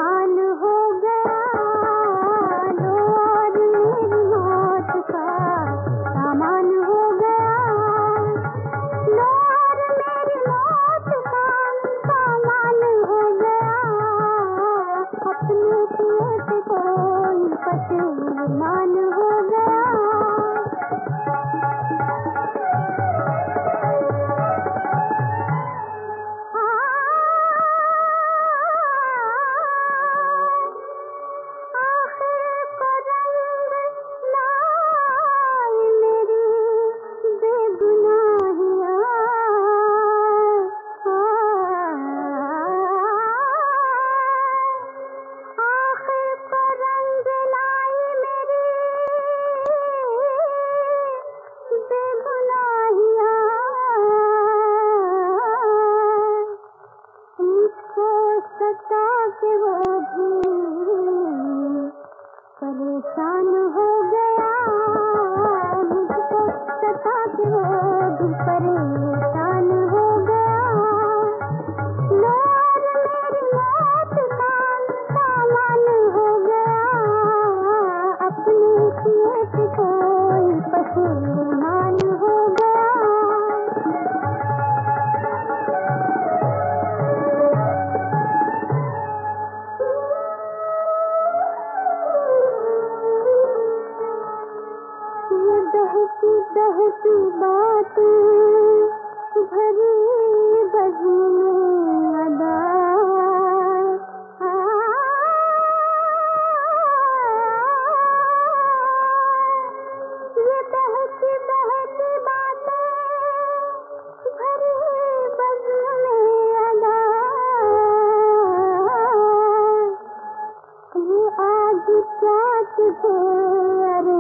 सामान हो गया, लो और मेरी मौत का सामान हो गया, लो और मेरी मौत का सामान हो गया, अपने किए पे कोई पशुमान हो गया। परेशान हो गया, मुझको सता के वो भी परेशान हो गया, लो और मेरी मौत का सामान हो गया, अपने किए पे कोई पशुमान हो गया। बहकी बहकी बातें भरी बज़्म में अदा, ये बहकी बहकी बातें भरी बज़्म में अदा, ये आज क्या तुझे अरे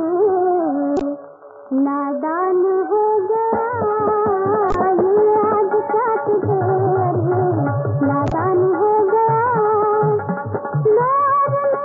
नादान हो गया, ये आज क्या तुझे अरे नादान हो गया, लो और